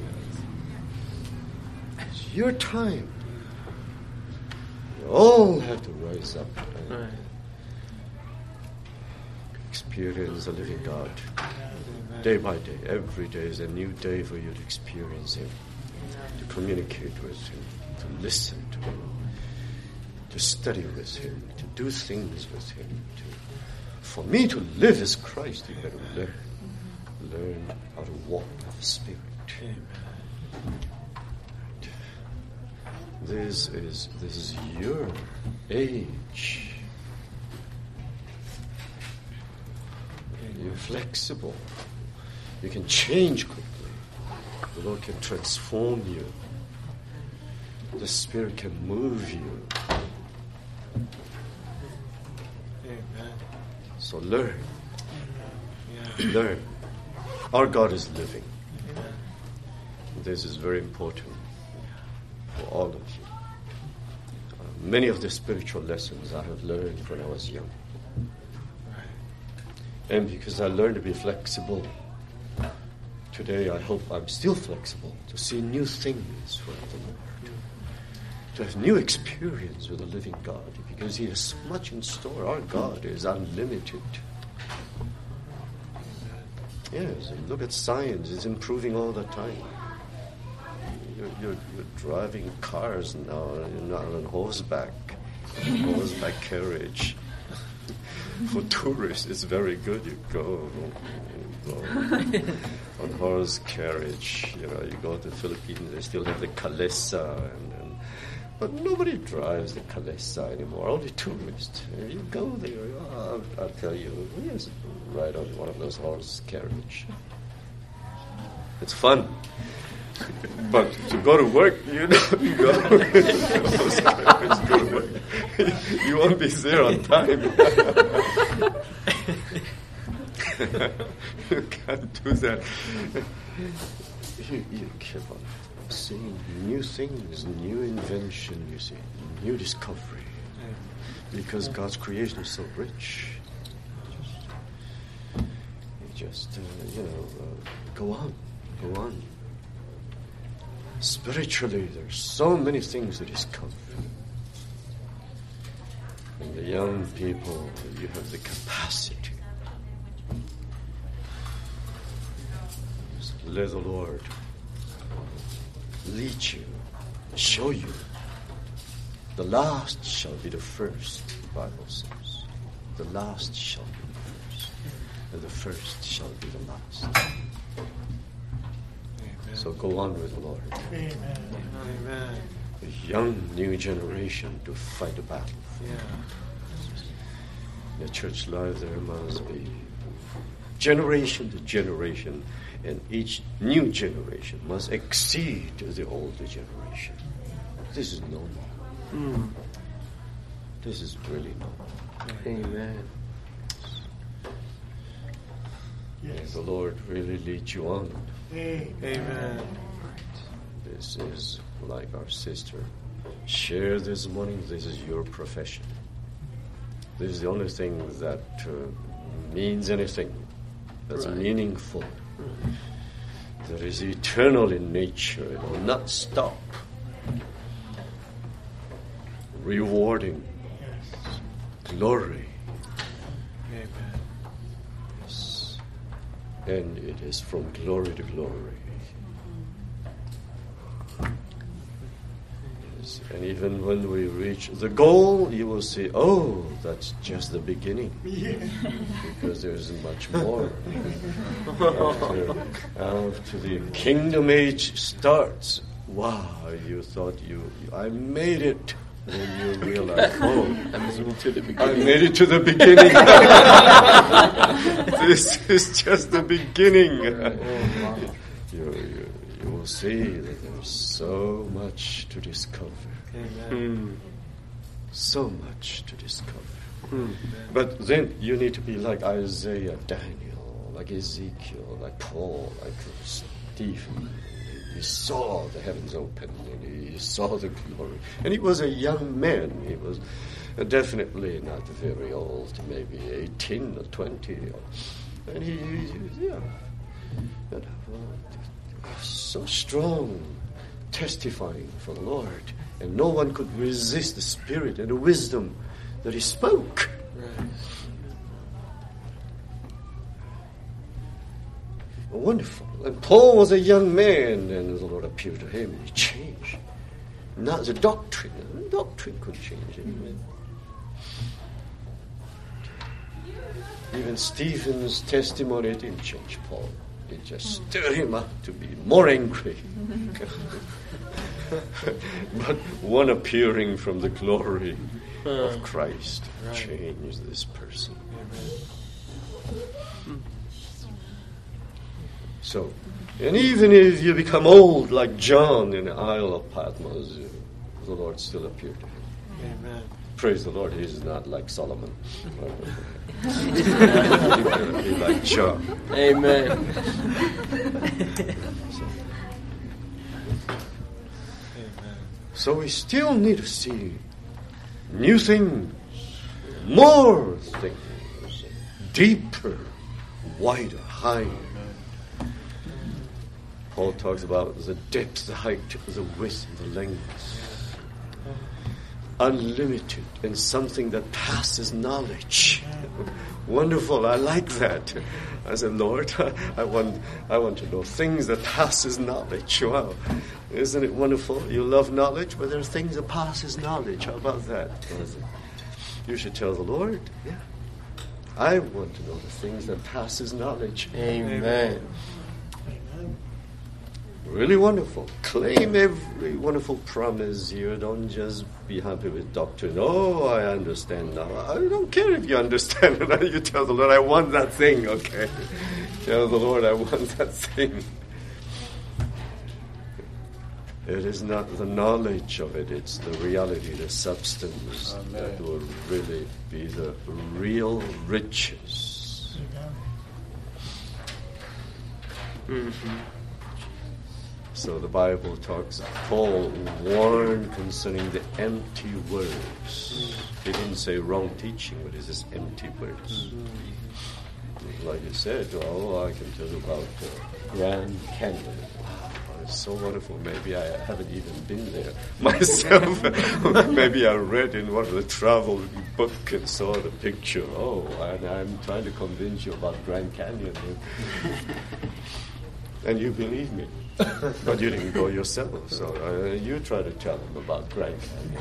It's your time. You all have to rise up and experience the living God. Day by day, every day is a new day for you to experience Him, to communicate with Him, to listen to Him, to study with Him, to do things with Him. For me to live as Christ, you better learn how to walk with the Spirit. This is your age. You're flexible. You can change quickly. The Lord can transform you. The Spirit can move you. Amen. So learn. Learn. Our God is living. This is very important for all of you. Many of the spiritual lessons I have learned when I was young. And because I learned to be flexible, today I hope I'm still flexible to see new things from the Lord, to have new experience with the living God, because He has so much in store. Our God is unlimited. Yes, look at science. It's improving all the time. You're driving cars now, you're not on horseback carriage. For tourists, it's very good. You go on horse carriage. You go to the Philippines, they still have the Calesa, but nobody drives the Calesa anymore. Only tourists. You go there, I'll tell you, yes, ride on one of those horse carriage. It's fun. But to go to work, you won't be there on time. You can't do that. You keep on seeing new things, new invention, you see, new discovery. Because God's creation is so rich. Just, go on. Spiritually, there's so many things to discover. And the young people, you have the capacity. Just let the Lord lead you, show you. The last shall be the first, the Bible says. The last shall be the first, and the first shall be the last. So go on with the Lord. Amen. Amen. A young new generation to fight the battle. In the church life there must be generation to generation, and each new generation must exceed the older generation. This is normal. This is really normal. Amen. Yes. The Lord really leads you on. Amen. This is like our sister shared this morning. This is your profession. This is the only thing that means anything. That's meaningful. That is eternal in nature. It will not stop. Rewarding. Glory. Amen. Yes. And it is from glory to glory. Yes. And even when we reach the goal, you will see, oh, that's just the beginning. Because there's much more. After the kingdom age starts, wow, you thought I made it. Then you realize, oh, I made it to the beginning. This is just the beginning. You will see that there's so much to discover. Amen. So much to discover. But then you need to be like Isaiah, Daniel, like Ezekiel, like Paul, like Stephen. He saw the heavens open, and he saw the glory. And he was a young man. He was definitely not very old, maybe 18 or 20. And he was so strong, testifying for the Lord. And no one could resist the spirit and the wisdom that he spoke. Right. Wonderful. And Paul was a young man, and the Lord appeared to him, and he changed. Not the doctrine. The doctrine could change him. Even Stephen's testimony didn't change Paul. It just stirred him up to be more angry. But one appearing from the glory of Christ changed this person. So, and even if you become old like John in the Isle of Patmos, the Lord still appeared to him. Amen. Praise the Lord, he's not like Solomon. He's going to be like John. Amen. So we still need to see new things, more things, deeper, wider, higher. Paul talks about the depth, the height, the width, the length. Unlimited and something that passes knowledge. Wonderful, I like that. I said, Lord, I want to know things that passes knowledge. Wow, isn't it wonderful? You love knowledge, but there are things that passes knowledge. How about that? You should tell the Lord, yeah, I want to know the things that passes knowledge. Amen. Really wonderful. Claim every wonderful promise here. Don't just be happy with doctrine. Oh, I understand now. I don't care if you understand it. You tell the Lord, I want that thing, okay? Tell the Lord, I want that thing. It is not the knowledge of it, it's the reality, the substance that will really be the real riches. Mm-hmm. So the Bible talks, Paul warned concerning the empty words. He didn't say wrong teaching, but it's just empty words. Like you said, oh, I can tell you about Grand Canyon. Wow, it's so wonderful. Maybe I haven't even been there myself. Maybe I read in one of the travel book and saw the picture. Oh, and I'm trying to convince you about Grand Canyon. And you believe me. But you didn't go yourself, so you try to tell them about Grand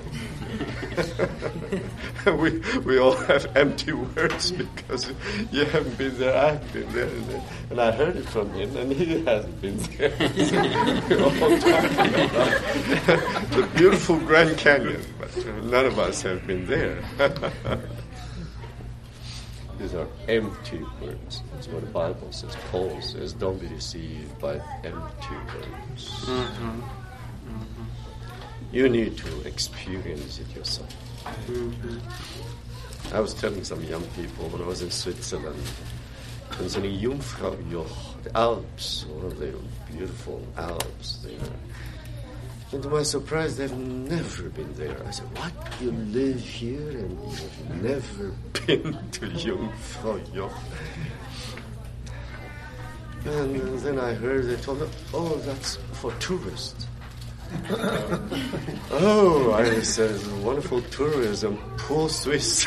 Canyon. we all have empty words because you haven't been there, I've been there. And I heard it from him, and he hasn't been there. We're all talking about the beautiful Grand Canyon, but none of us have been there. These are empty words. That's what the Bible says. Paul says, don't be deceived by empty words. Mm-hmm. Mm-hmm. You need to experience it yourself. Mm-hmm. I was telling some young people when I was in Switzerland concerning Jungfraujoch, the Alps, one of the beautiful Alps there. And to my surprise, they've never been there. I said, what? You live here and you've never been to Jungfraujoch? And then I heard they told me, oh, that's for tourists. Oh, I said, wonderful tourism, poor Swiss.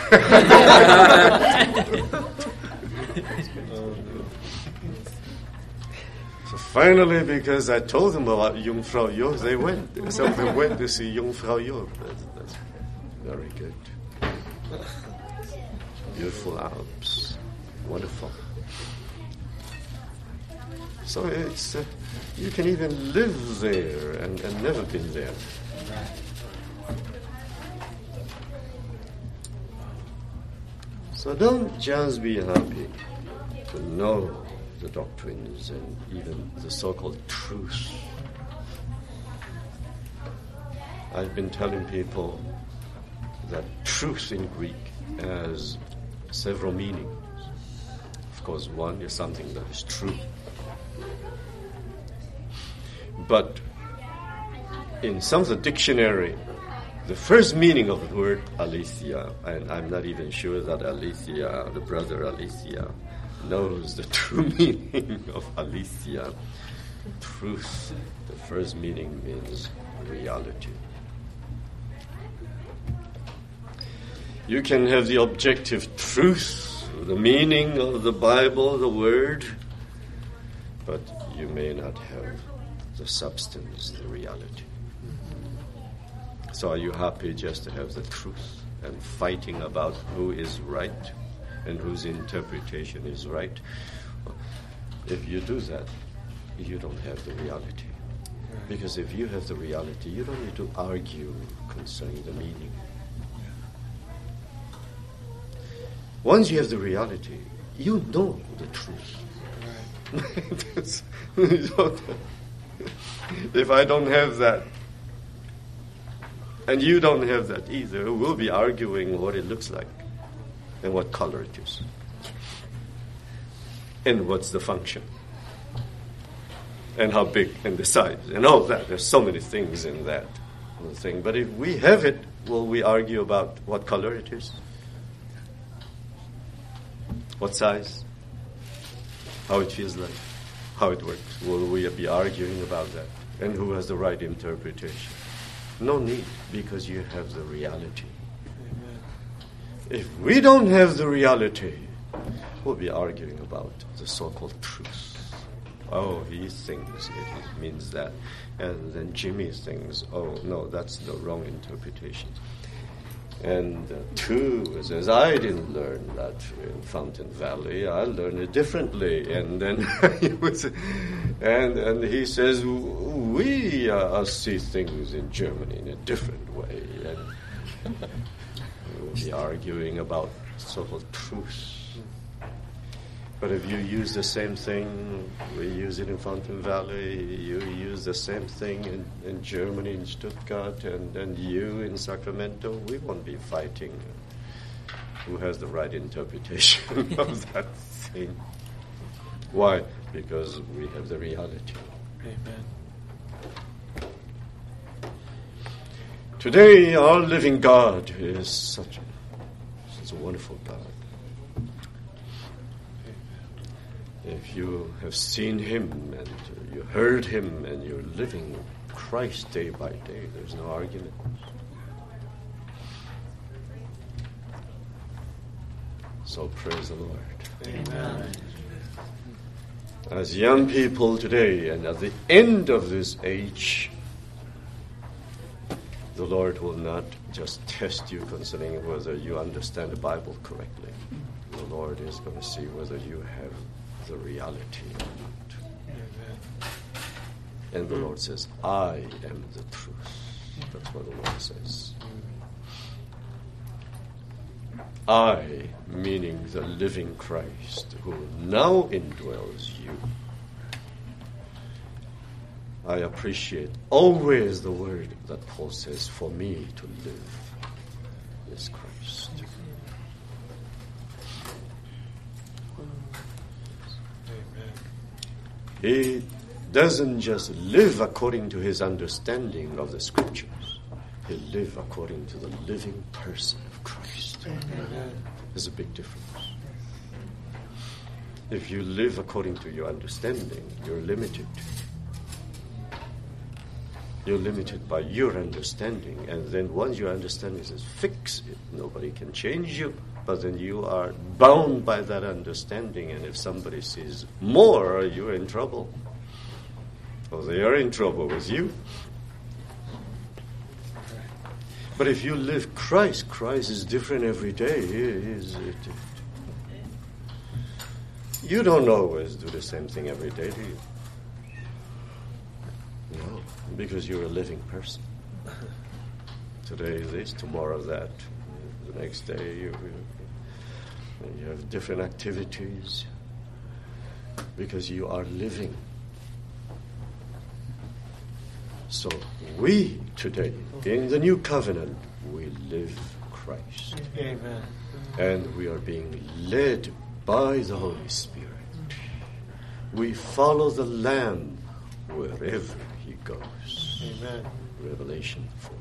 So finally, because I told them about Jungfraujoch, they went. Some of them went to see Jungfraujoch. That's very good. Beautiful Alps. Wonderful. So it's you can even live there and never been there. So don't just be happy to know the doctrines and even the so-called truth. I've been telling people that truth in Greek has several meanings. Of course, one is something that is true. But in some of the dictionary, the first meaning of the word aletheia, and I'm not even sure that aletheia, the brother aletheia, knows the true meaning of aletheia. Truth, the first meaning means reality. You can have the objective truth, the meaning of the Bible, the Word, but you may not have the substance, the reality. So are you happy just to have the truth and fighting about who is right and whose interpretation is right? If you do that, you don't have the reality. Because if you have the reality, you don't need to argue concerning the meaning. Once you have the reality, you know the truth. If I don't have that, and you don't have that either, we'll be arguing what it looks like and what color it is and what's the function and how big and the size and all that. There's so many things in that thing. But if we have it, will we argue about what color it is? What size? How it feels like? How it works? Will we be arguing about that? And who has the right interpretation? No need, because you have the reality. Amen. If we don't have the reality, we'll be arguing about the so-called truth. Oh, he thinks it means that. And then Jimmy thinks, oh, no, that's the wrong interpretation. And two says, I didn't learn that in Fountain Valley. I learned it differently. And then and he says, we see things in Germany in a different way. And we'll be arguing about so-called truth. But if you use the same thing, we use it in Fountain Valley, you use the same thing in Germany, in Stuttgart, and you in Sacramento, we won't be fighting who has the right interpretation of that thing. Why? Because we have the reality. Amen. Today, our living God is such a wonderful God. If you have seen him and you heard him and you're living Christ day by day, there's no argument. So praise the Lord. Amen. As young people today and at the end of this age, the Lord will not just test you concerning whether you understand the Bible correctly. The Lord is going to see whether you have the reality or not. Amen. And the Lord says, I am the truth. That's what the Lord says. I, meaning the living Christ, who now indwells you. I appreciate always the word that Paul says, for me to live is Christ. He doesn't just live according to his understanding of the scriptures. He lives according to the living person of Christ. There's a big difference. If you live according to your understanding, you're limited. You're limited by your understanding. And then once your understanding says, fix it, nobody can change you. But then you are bound by that understanding. And if somebody sees more, you're in trouble. Or they are in trouble with you. But if you live Christ, Christ is different every day. You don't always do the same thing every day, do you? No, because you're a living person. Today this, tomorrow that. The next day you have different activities because you are living. So we today, in the new covenant, we live Christ. Amen. And we are being led by the Holy Spirit. We follow the Lamb wherever he goes. Amen. Revelation 14.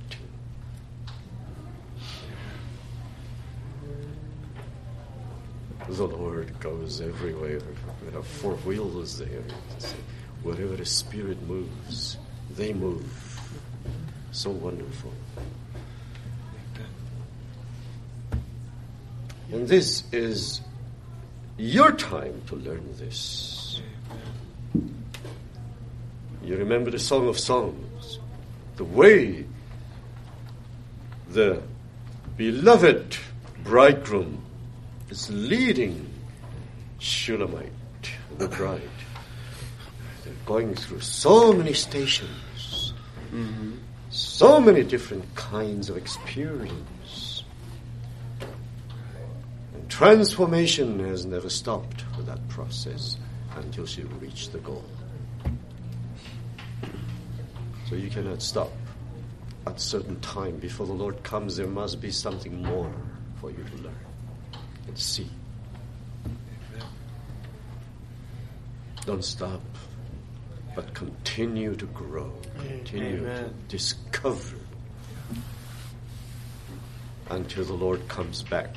The Lord goes everywhere. We have four wheels there. Wherever the Spirit moves, they move. So wonderful. And this is your time to learn this. You remember the Song of Songs, the way the beloved bridegroom is leading Shulamite, the bride. They're going through so many stations, so many different kinds of experience. And transformation has never stopped for that process until she reached the goal. So you cannot stop. At a certain time, before the Lord comes, there must be something more for you to learn and see. Don't stop, but continue to grow, continue to discover until the Lord comes back.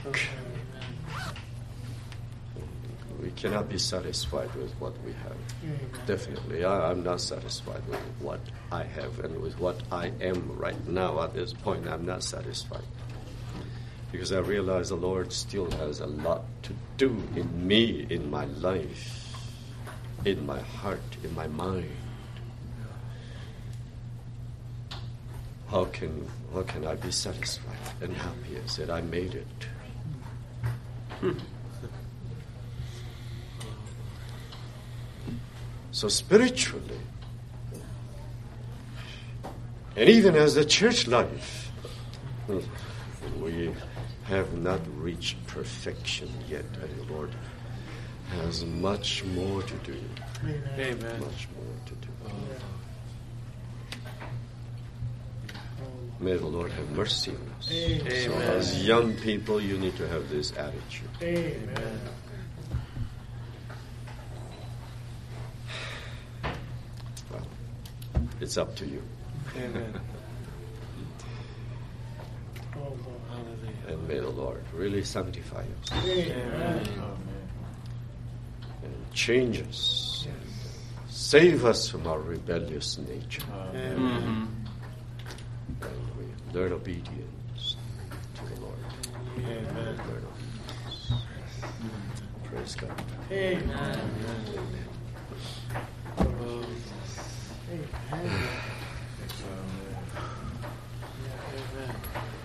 We cannot be satisfied with what we have. Definitely, I'm not satisfied with what I have and with what I am right now at this point. I'm not satisfied. Because I realize the Lord still has a lot to do in me, in my life, in my heart, in my mind. How can I be satisfied and happy? I said, I made it. So spiritually, and even as the church life, we have not reached perfection yet, and the Lord has much more to do. Amen. Much more to do. May the Lord have mercy on us. Amen. So as young people, you need to have this attitude. Amen. Well, it's up to you. Amen. And may the Lord really sanctify us. Amen. And change us. Save us from our rebellious nature. Amen. And we learn obedience to the Lord. Amen. Learn obedience. Praise God. Amen. Amen. Amen. Amen.